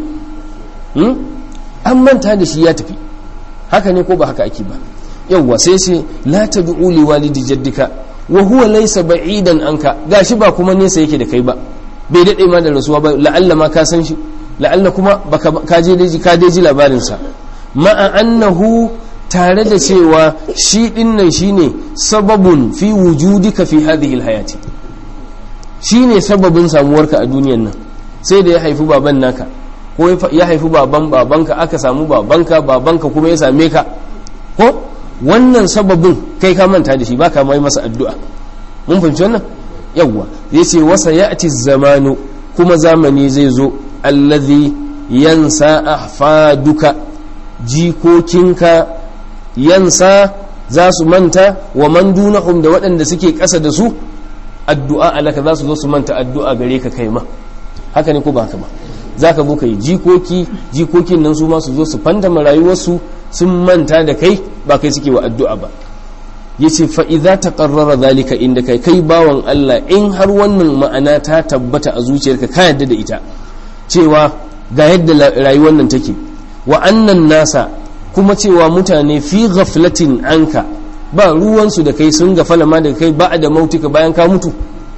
an manta da shi ya tafi. Haka ne ko ba haka ake ba? Yawwa sai ce la tad'u li walidi jaddika wa huwa laysa ba'idan anka, gashi ba kuma nesa yake da kai ba, bai dade ma da rasuwa ba, la'alla ma ka san shi, la'alla kuma baka ka ji labarin sa, ma'a annahu, tare da cewa shi dinnan shine sababun fi wujudika fi hadhihi alhayati, shine sababin samuwarka a duniyan nan. Sai da ya haifi baban naka ko ya haifi babanka, aka samu babanka kuma ya same ka, ko wannan sababin kai ka manta da shi, ba ka mai masa addu'a. Mun fahimci wannan? Yawwa zai ce wasa ya'ti zamanu, kuma zamani zai zo, allazi yansa ahfaduka, jikokinka yansa za su manta, wa man dunahum, da waɗanda suke ƙasa da su, addu'a alaka, za su zo su manta addu'a gare ka kai ma. Haka ne ko ba haka ba? za ka zo ka yi jikokin nan su ma su zo su fantama rayuwarsu, sun manta da kai, ba kai suke wa addu'a ba. yace fa idza taqarrara zalika inda kai bawan Allah, in har wannan ma'ana ta tabbata a zuciyarka, ka yadda da ita cewa ga yadda rayuwar nan take, wa annan nasa, kuma cewa mutane fi ghaflatin anka, ba ruwansu da kai, sun gafala ma da kai ba da mautuka, bayan ka mutu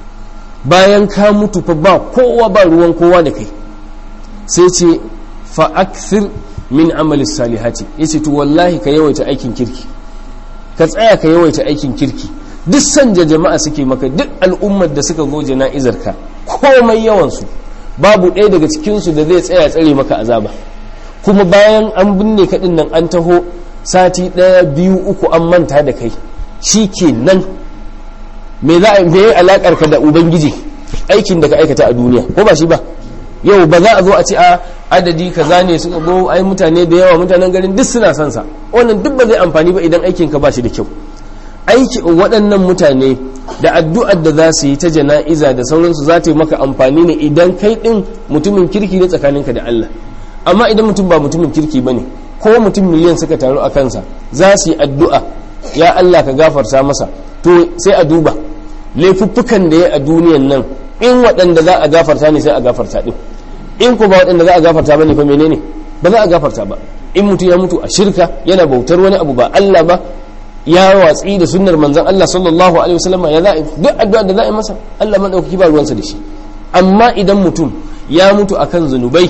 fa ba kowa, ba ruwan kowa da kai. sai ce fa akthir min amali salihati, yace to wallahi ka yawaita aikin kirki, ka tsaya ka yawaita aikin kirki. duk sanja jama'a suke maka, duk al'ummar da suka zo jana'izar ka, komai yawansu babu ɗaya daga cikinsu da zai tsaya tsare maka azaba, kuma bayan an binne ka nan an taho sati 1, 2, 3 an manta da kai, shi ke nan me za a yi alakar ka da ubangiji, aikin da ka aikata a duniya, ko ba shi ba? Yau ba za a zo a ce a adadi kaza ne suka go, ai mutane da yawa, mutanen garin duk suna son sa, wannan duk ba zai amfani ba idan aikin ka ba shi da kyau. Aiki waɗannan mutane da addu'ar da za su yi ta jana'iza da sauransu za ta yi maka amfani ne idan kai ɗin mutumin kirki ne tsakaninka da Allah. Amma idan mutum ba mutumin kirki ba ne, ko mutum miliyan suka taru a kansa za su yi addu'a, ya Allah ka gafarta masa, to sai a duba laifuffukan da ya a duniyan nan, in waɗanda za a gafarta ne sai a gafarta ɗin, in ko ba waɗanda za a gafarta ba ne fa menene, ba za a gafarta ba. In mutum ya mutu a shirka, yana bautar wani abu ba Allah ba, ya watsi da sunnar manzon Allah sallallahu alaihi wasallam, ya za'i duk addu'a da za'i masa Allah madaukaki ba ruwansa da shi. amma idan mutum ya mutu akan zunubai,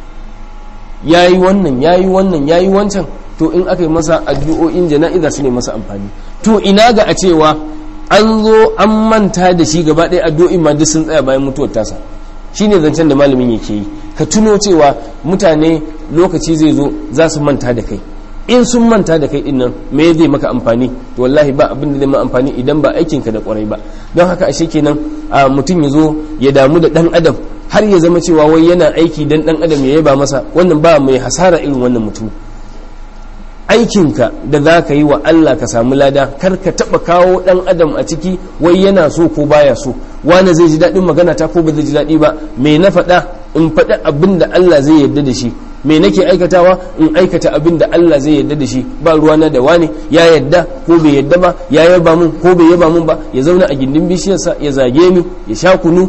yayi wannan yayi wannan yayi wancan, to in aka yi masa addu'o'in jana'iza su ne masa amfani. To ina ga a cewa an zo an manta da shi gaba ɗaya, addu'o'in ma duk sun tsaya bayan mutuwar tasa. Shine zancen da malamin yake yi, ka tuno cewa mutane lokaci zai zo za su manta da kai. In sun manta da kai din nan, me zai maka amfani? To wallahi ba abin da zai maka amfani idan ba aikinka da kwarai ba. Don haka ashe kenan mutum ya zo ya damu da dan adam har ya zama cewa wai yana aiki dan dan adam ya yaba masa, wannan ba mai hasara irin wannan mutum. Aikinka da za ka yi wa Allah ka samu lada, kar ka taɓa kawo ɗan adam a ciki wai yana so ko baya so, wani zai ji daɗin magana ta ko ba zai ji daɗi ba, me na faɗa in faɗa abin da Allah zai yarda da shi, me nake aikatawa in aikata abin da Allah zai yarda da shi, ba ruwana da wani ya yarda ko bai yarda ba, ya yaba mun ko bai yaba mun ba, ya zauna a gindin bishiyarsa ya zage ni, ya sha kunu,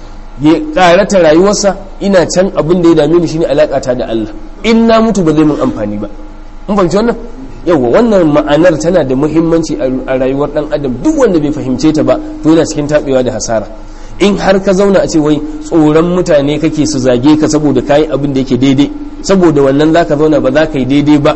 ya karata rayuwarsa, ina can abin da ya dame ni shine alaƙata da Allah, in na mutu ba zai mun amfani ba. Mun fahimci wannan? Yawwa, wannan ma'anar tana da muhimmanci a rayuwar dan adam. Duk wanda bai fahimce ta ba to yana cikin tabewa da hasara. In har ka zauna a ce wai tsoron mutane kake su zage ka saboda kayi abin da yake daidai, saboda wannan zaka zauna ba za ka yi daidai ba,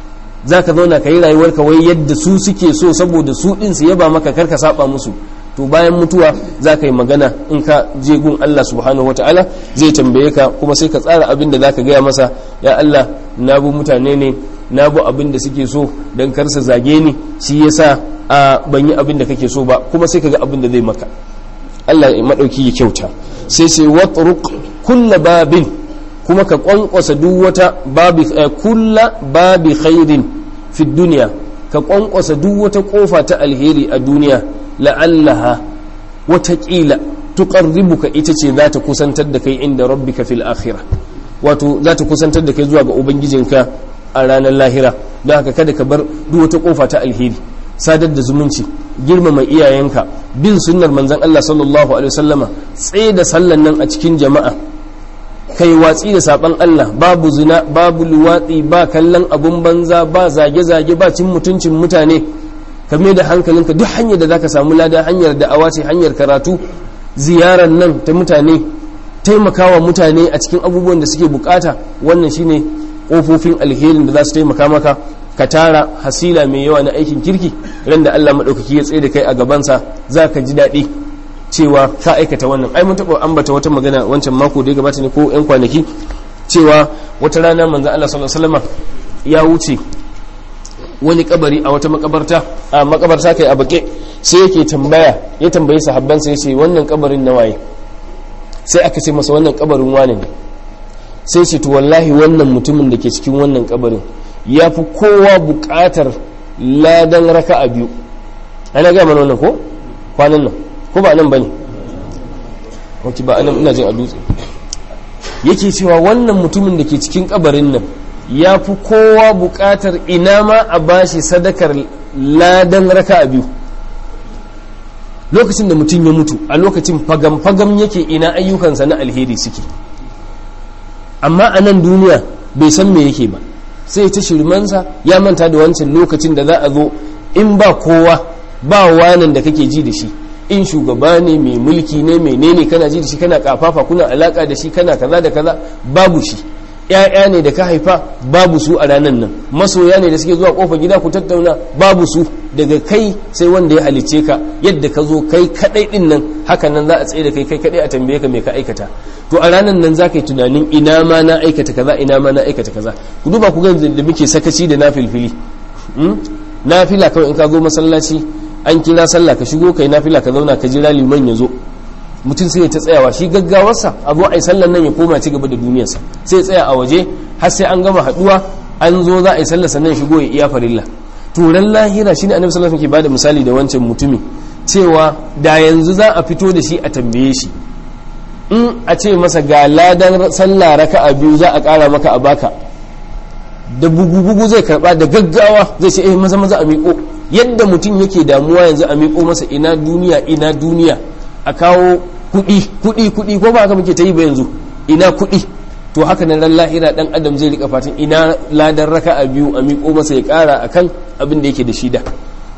zaka zauna ka yi rayuwarka wai yadda su suke so saboda su din su yaba maka, kar ka saba musu, to bayan mutuwa za ka yi magana. In ka je gun Allah subhanahu wata'ala zai tambaye ka, kuma sai ka tsara abin da za ka gaya masa. Ya Allah, na bu mutane ne, na bu abin da suke so don karsa zage ni, shi yasa ban yi abin da kake so ba, kuma sai ka ga abin da zai maka. Allah ya madauki ya kyauta. Sai watruq kulla babin, kuma ka kwankwasa duk wata babi, kulla babi khairin fi dunya, ka kwankwasa duk wata kofa ta alheri a duniya, la'allaha watakila tuqarribuka, ita ce za ta kusantar da kai inda rabbika fil akhirah, wato za ta kusantar da kai zuwa ga ubangijinka a ranar lahira. Don haka kada ka bar duk wata kofa ta alheri, sadar da zumunci, girmama iyayenka, bin sunnar manzon Allah sallallahu alaihi wasallama, tsaye da sallan nan a cikin jama'a, kai watsi da saban Allah, babu zina, babu luwatsi, ba kallon abun banza, ba zage-zage, ba cin mutuncin mutane. Ka mai da hankalinka duk hanyar da zaka samu lada, hanyar da'awa ce, hanyar karatu, ziyarar nan ta mutane, taimakawa mutane a cikin abubuwan da suke bukata, wannan shine kofofin alherin da za su taimaka maka ka tara hasila mai yawa na aikin kirki. Ran da Allah madaukaki ya tsaye da kai a gabansa, za ka ji daɗi cewa ka aikata wannan. Ai mun taɓa ambata wata magana wancan mako da ya gabata ne ko 'yan kwanaki, cewa wata rana manzon Allah sallallahu alaihi wasallam ya wuce wani kabari a wata makabarta kai a bake, sai yake ya tambayi sahabbansa, ya ce wannan kabarin na waye? Sai aka ce masa wannan kabarin wane ne. Sai ce to wallahi wannan mutumin da ke cikin wannan kabarin ya fi kowa buƙatar ladan raka'a biyu. Ana gaya mana wannan ko kwanan nan, ko ba nan bane? Ok, ba anan, ina jin a dutse. Yake cewa wannan mutumin da ke cikin kabarin nan ya fi kowa buƙatar ina ma a bashi sadakar ladan raka'a biyu. Lokacin da mutum ya mutu, a lokacin fagam yake ina ayyukansa na alheri suke, amma a nan duniya bai san me yake ba, sai ta shirmansa, ya manta da wancan lokacin da za a zo in ba kowa, ba wanan da kake ji da shi, in shugaba ne, mai mulki ne, menene kana ji da shi, kana kafafa, kuna alaka da shi, kana kaza da kaza, babu shi. ‘Ya'ya ne da ka haifa, babu su a ranar nan, masoya ne da suke zuwa kofa gida ku tattauna, babu su. Daga kai sai wanda ya halicce ka, yadda ka zo kai kadai din nan, haka nan za a tsaye da kai kadai a tambaye ka me ka aikata. To a ranar nan za ka yi tunanin ina ma na aikata kaza, ina ma na aikata kaza. Ku duba ku ga da muke sakaci da nafilfili. Nafila kawai in ka zo masallaci an kira sallah, ka shigo kai nafila, ka zauna ka jira liman ya zo, mutum sai ya ta tsayawa, shi gaggawarsa a zo a yi sallan nan ya koma ci gaba da duniyarsa, sai ya tsaya a waje har sai an gama haduwa, an zo za a yi sallar sannan shigo ya iya farilla. Turan lahira shine annabi sallallahu alaihi wasallam ke bada misali da wancan mutumi, cewa da yanzu za a fito da shi a tambaye shi, in a ce masa ga ladan sallah raka'a biyu za a kara maka a baka, da bugu zai karba da gaggawa, zai ce maza a miƙo. Yadda mutum yake damuwa yanzu a miƙo masa ina duniya a kawo kuɗi ko ba haka muke ta yi ba yanzu, ina kuɗi. To haka nan ran lahira dan adam zai rika fatan ina ladan raka'a biyu a miƙo masa ya ƙara akan abin da yake da shi da.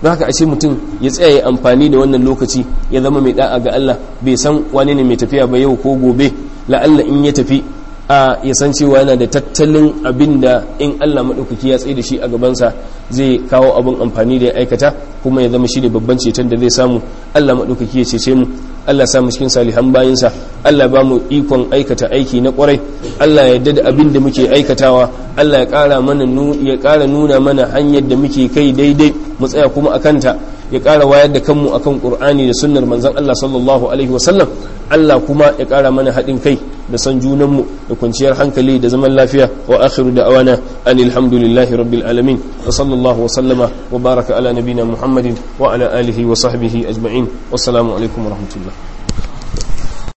don haka ashe mutum ya tsaya ya amfani da wannan lokaci ya zama mai da'a ga Allah, bai san wani ne mai tafiya ba yau ko gobe, la'alla in ya tafi ya san cewa yana da tattalin abin da in Allah maɗaukaki ya tsaye da shi a gabansa zai kawo abin amfani da ya aikata, kuma ya zama shi da babban ceton da zai samu. Allah maɗaukaki ya cece mu, Allah samu cikin salihan bayinsa, Allah ba mu ikon aikata aiki na ƙwarai, Allah ya yarda da abin da muke aikatawa, Allah ya ƙara nuna mana hanyar da muke kai daidai mu tsaya kuma akanta, ya ƙara wayar da kanmu akan Qur'ani da sunnar manzon Allah sallallahu alaihi wasallam. Allah kuma ya ƙara mana haɗin kai da san junanmu da kwanciyar hankali da zaman lafiya. Wa akhiru da'wana anil hamdulillahi rabbil alamin wa sallallahu wa sallama wa baraka ala nabina Muhammadin wa ala alihi wa sahbihi ajma'in. Wassalamu alaikum wa rahmatullah.